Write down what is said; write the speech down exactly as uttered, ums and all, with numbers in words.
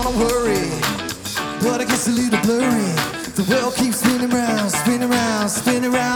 wanna worry, but it gets a little blurry. The world keeps spinning round, spinning round, spinning round.